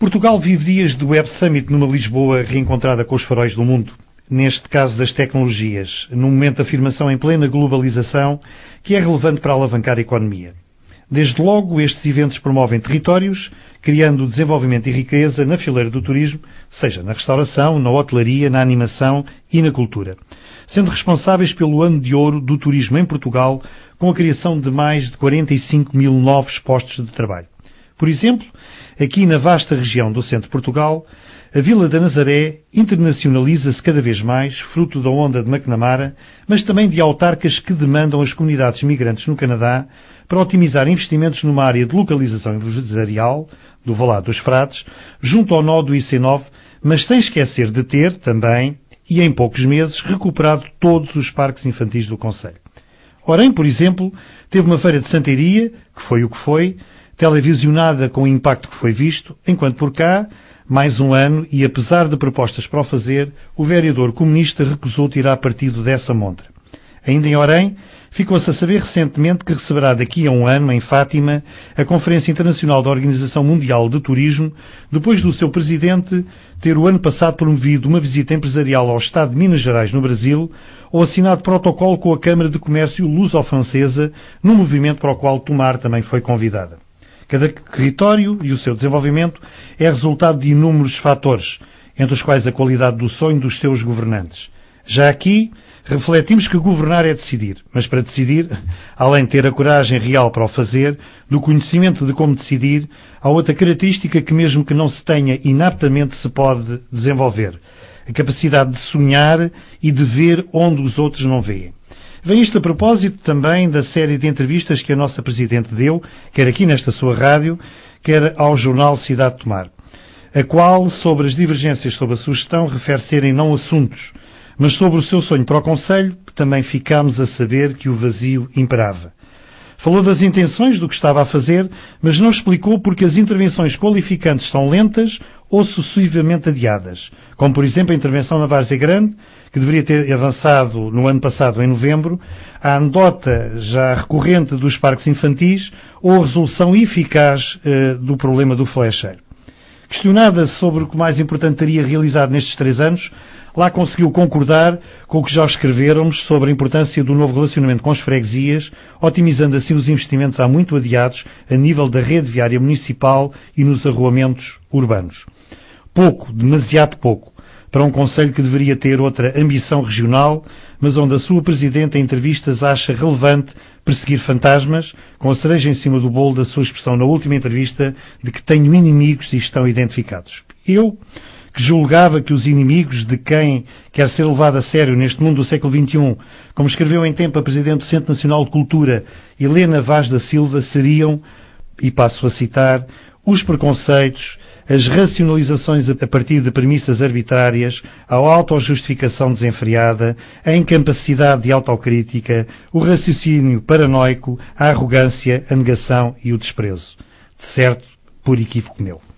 Portugal vive dias do Web Summit numa Lisboa reencontrada com os faróis do mundo. Neste caso das tecnologias, num momento de afirmação em plena globalização que é relevante para alavancar a economia. Desde logo, estes eventos promovem territórios, criando desenvolvimento e riqueza na fileira do turismo, seja na restauração, na hotelaria, na animação e na cultura, sendo responsáveis pelo ano de ouro do turismo em Portugal, com a criação de mais de 45 mil novos postos de trabalho. Por exemplo, aqui na vasta região do centro de Portugal, a Vila da Nazaré internacionaliza-se cada vez mais, fruto da onda de McNamara, mas também de autarcas que demandam as comunidades migrantes no Canadá para otimizar investimentos numa área de localização empresarial, do Valado dos Frades, junto ao nó do IC9, mas sem esquecer de ter, também, e em poucos meses, recuperado todos os parques infantis do concelho. Orem, por exemplo, teve uma feira de Santeiria, que foi o que foi, televisionada com o impacto que foi visto, enquanto por cá, mais um ano, e apesar de propostas para o fazer, o vereador comunista recusou tirar partido dessa montra. Ainda em Orem, ficou-se a saber recentemente que receberá daqui a um ano, em Fátima, a Conferência Internacional da Organização Mundial de Turismo, depois do seu presidente ter o ano passado promovido uma visita empresarial ao Estado de Minas Gerais, no Brasil, ou assinado protocolo com a Câmara de Comércio Luso-Francesa, num movimento para o qual Tomar também foi convidada. Cada território e o seu desenvolvimento é resultado de inúmeros fatores, entre os quais a qualidade do sonho dos seus governantes. Já aqui, refletimos que governar é decidir, mas para decidir, além de ter a coragem real para o fazer, do conhecimento de como decidir, há outra característica que mesmo que não se tenha inaptamente se pode desenvolver. A capacidade de sonhar e de ver onde os outros não veem. Vem isto a propósito também da série de entrevistas que a nossa Presidente deu, quer aqui nesta sua rádio, quer ao jornal Cidade de Tomar, a qual, sobre as divergências sobre a sua gestão, refere serem não assuntos, mas sobre o seu sonho para o Concelho, também ficámos a saber que o vazio imperava. Falou das intenções do que estava a fazer, mas não explicou porque as intervenções qualificantes são lentas ou sucessivamente adiadas, como por exemplo a intervenção na Várzea Grande, que deveria ter avançado no ano passado em novembro, a anedota já recorrente dos parques infantis ou a resolução eficaz do problema do flecheiro. Questionada sobre o que mais importante teria realizado nestes 3 anos, lá conseguiu concordar com o que já escrevéramos sobre a importância do novo relacionamento com as freguesias, otimizando assim os investimentos há muito adiados a nível da rede viária municipal e nos arruamentos urbanos. Pouco, demasiado pouco, para um concelho que deveria ter outra ambição regional, mas onde a sua Presidente em entrevistas acha relevante perseguir fantasmas, com a cereja em cima do bolo da sua expressão na última entrevista de que tenho inimigos e estão identificados. Eu, que julgava que os inimigos de quem quer ser levado a sério neste mundo do século XXI, como escreveu em tempo a Presidente do Centro Nacional de Cultura, Helena Vaz da Silva, seriam, e passo a citar, os preconceitos, as racionalizações a partir de premissas arbitrárias, a autojustificação desenfreada, a incapacidade de autocrítica, o raciocínio paranoico, a arrogância, a negação e o desprezo. De certo, por equívoco meu.